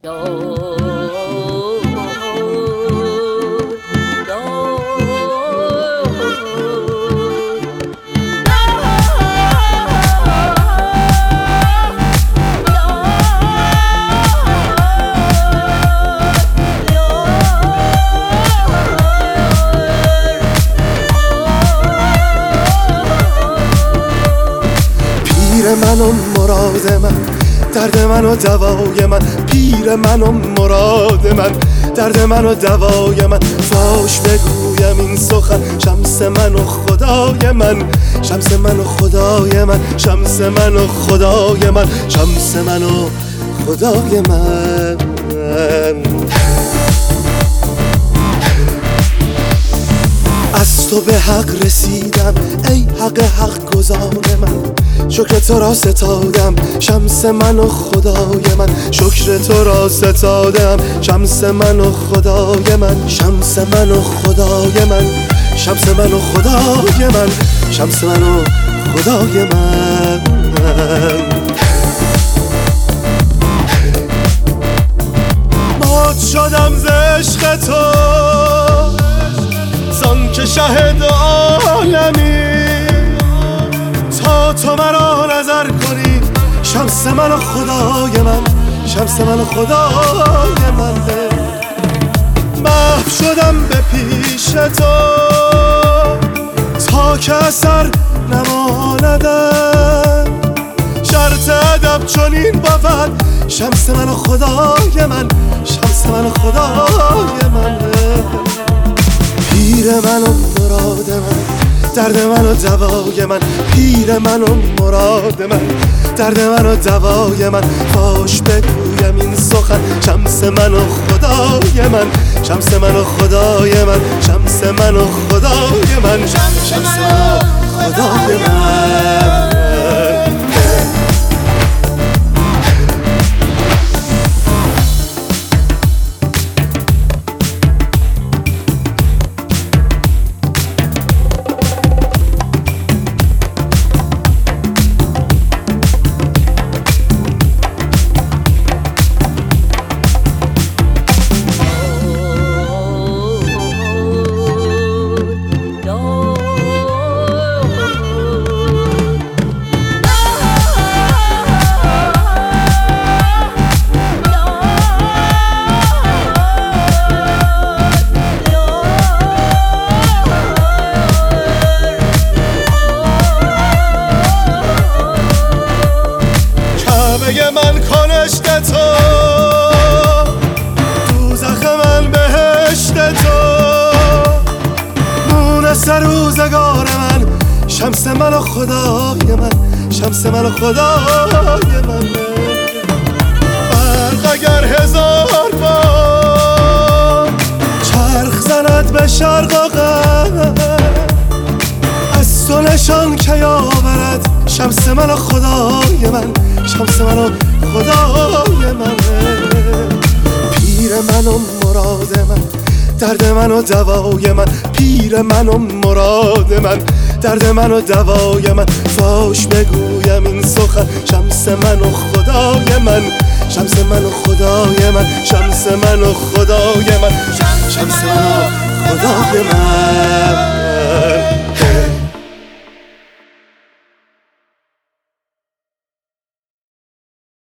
پیر من و مراد من، درد من و دوای من. پیر من و مراد من، درد من و دوای من. فاش بگویم این سخن، شمس من و خدای من. شمس من و خدای من، شمس من و خدای من، شمس من و خدای من. از تو به حق رسیدم ای حق حق گزار من. شکر تو را ستادم شمس من و خدای من. شکر تو را ستادم شمس من و خدای من. شمس من و خدای من، شمس من و خدای من، شمس من و خدای من. مات شدم ز عشق تو، زان که شهد عالمی. تا تو مرا نظر کنی شمس من و خدای من، شمس من و خدای من. محو شدم به پیش تو تا که اثر نماندم. شرط ادب چنین بود شمس من و خدای من، شمس من و خدای من. پیر من و مراد من، درد من و دوای من. پیر من و مراد من، درد من و دوای من. فاش بگویم این سخن، شمس من و خدای من. شمس من و خدای من، شمس من و خدای من، شمس من و خدای من. من کنشت تو، دوزخ من بهشت تو. مونس روزگار من، شمس من و خدای من، شمس من و خدای من. برق اگر هزار بار چرخ زند به شرق و غرب، از تو نشان که آورد شمس من و خدای من، شمس من و خدای من. پیر من و مراد من، درد من و دوای من. پیر من و مراد من، درد من و دوای من. فاش بگویم این سخن، شمس من و خدای من. شمس من و خدای من، شمس من و خدای من، شمس من و خدای من.